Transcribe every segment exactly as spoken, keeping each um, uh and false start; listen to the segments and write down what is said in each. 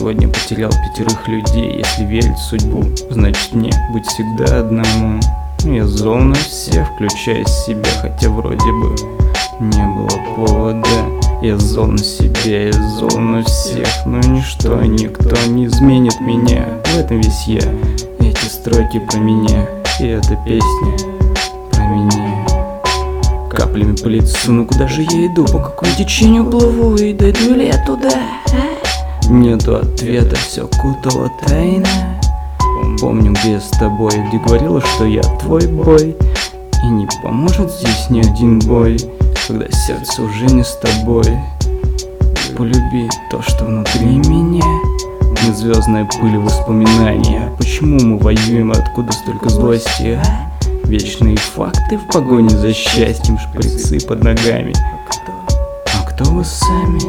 сегодня потерял пятерых людей. Если верить в судьбу, значит мне быть всегда одному. Я зол на всех, включая себя, хотя вроде бы не было повода. Я зол на себя, я зол на всех, но ничто, никто не изменит меня. В этом весь я, эти строки про меня, и эта песня про меня. Каплями по лицу, ну куда же я иду, по какому течению плыву, и дойду ли я туда? Нету ответа, все кутала тайна. Помню, где я с тобой, где говорила, что я твой бой. И не поможет здесь ни один бой, когда сердце уже не с тобой. Полюби то, что внутри меня. Мы звездная пыль воспоминания. Почему мы воюем, откуда столько злости, а? Вечные факты в погоне за счастьем, шприцы под ногами. А кто вы сами?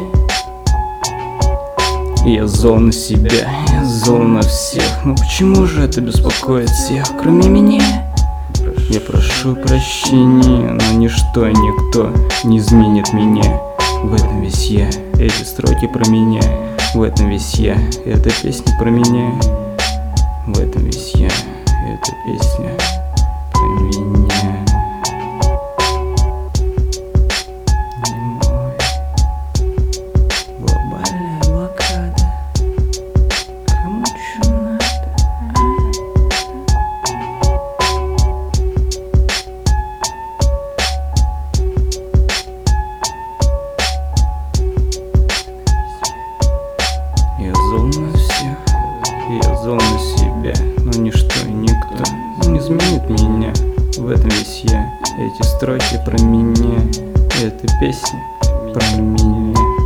Я зол на себя, я зол на всех. Но почему же это беспокоит всех, кроме меня? Я прошу прощения, но ничто и никто не изменит меня. В этом весь я, эти строки про меня. В этом весь я, эта песня про меня. В этом весь я, эта песня про меня. Глобальная блокада. Кому чё надо? Я зол на всех, я зол на себя, но ничто и никто не изменит меня. В этом весь я, эти строки про меня, эта песня про меня.